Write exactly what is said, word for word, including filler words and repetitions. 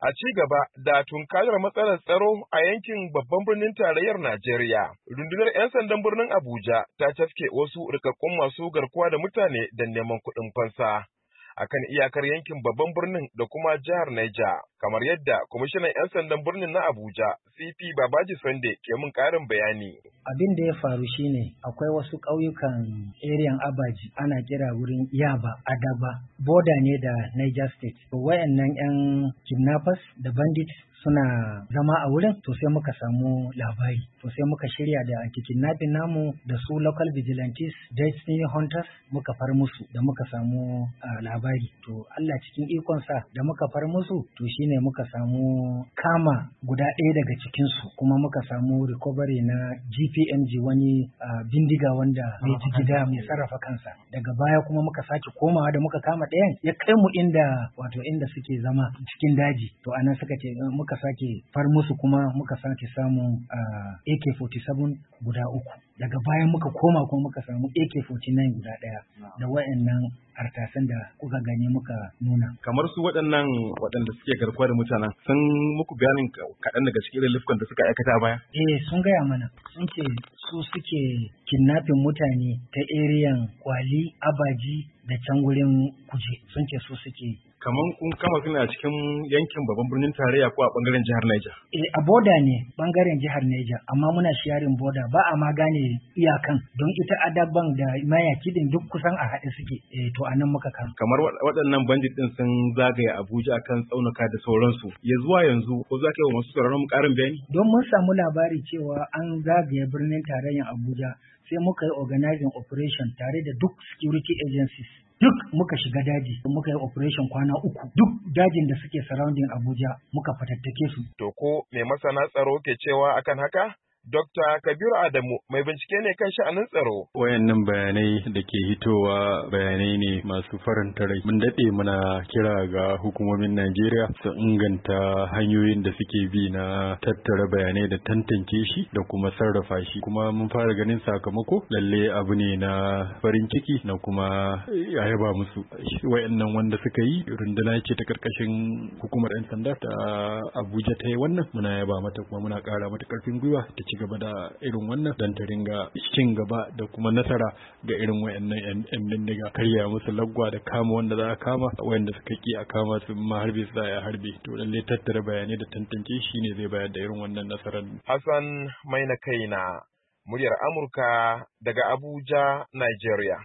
A ci gaba da tunkarar matsalar tsaro a yankin babban birnin tarayyar Najeriya, rundunar 'yan sandan birnin Abuja ta cafke wasu rikakkun masu garkuwa da mutane da neman kuɗin fansa akan iyakar yankin babban birnin da kuma jihar Niger, kamar yadda kwamishinan 'yan sandan birnin na Abuja, C P Babaji Sunday ke mun ƙarin bayani. Abin da ya faru shine akwai wasu ƙauyukan eriyan Abaji ana kira wurin Yaba, Adaba, boda ne da Niger State. Wayannan 'yan kidnappers da bandits suna zama a wurin, to sai muka samu labari, to sai muka shirya da anti-kidnapping namu da su local vigilantes, destiny hunters, muka far musu da muka samu uh, labari. To Allah cikin ikonsa da muka far musu, to shine muka samu kama guda ɗaya daga cikinsu, kuma muka samu recovery na G P M G, wani uh, bindiga wanda mai jigida mai sarrafa kansa. Daga baya kuma muka sake komawa da muka kama ɗayan, ya kai mu inda wato inda suke zama cikin daji. To anan suka ce muka sake far musu, kuma muka sake samun uh, A K forty-seven guda uku. Daga bayan muka koma kuma muka samu A K forty-nine guda ɗaya da wayannan hartasan da kuka gani muka nuna. Kamar su waɗannan waɗanda suke garkuwa da mutanen sun muku bayanin kaɗan daga cikin irin laifukan da suka aikata baya? Eh, sun gaya mana. Sun ce su suke kidnapping mutane ta eriyan Kwali, Abaji da can wurin Kuje. Sun ce su suke. Kamar kun kama suna a cikin yankin babban birnin tarayya ko a bangaren jihar Niger? Eh, a boda ne bangaren jihar Niger, amma muna sharing boda, ba a ma gane iyakan don ita Adaban da Mayaki din duk kusan a haɗe suke. Eh, to anan muka kama. Kamar waɗannan bandit din sun zagaya Abuja akan tsaunuka da sauransu. Ya zuwa yanzu ko za ka yi wa masu sauraron mu ƙarin bayani? Don mun samu labari cewa an zagaya birnin tarayyar Abuja, sai muka yi organizing operation tare da duk security agencies. Duk muka shiga daji, muka yi operation kwana uku. Duk dajin da suke surrounding Abuja muka fatattake su. To ko me masana tsaro ke cewa akan haka? Dokta Kabiru Adamu mai bincike ne kan sha'anin tsaro. Wayannan bayanai da ke hitowa bayanai ne masu faranta rai. Mun daɗe muna kira ga hukumomin Najeriya su inganta hanyoyin da suke bi na tattara bayanai da tantance shi da kuma sarrafa shi. Kuma mun fara ganin sakamako, lalle abu ne na farin ciki na kuma ya yaba musu. Wayannan wanda suka yi runduna ce ta karkashin hukumar 'yan sanda ta Abuja ta yi wannan, muna yaba mata kuma muna ƙara mata ƙarfin gwiwa ta ci gaba da irin wannan don ta ringa cin gaba da kuma nasara ga irin wayannan yan bindiga, karya musu lagwa da kama wanda za a kama, wayanda suka ki a kama su ma harbe su za a harbe. To lalle tattara bayanai da tantance shi ne zai bayar da irin wannan nasarar. Hassan Maina Kaina, muryar Amurka daga Abuja, Nigeria.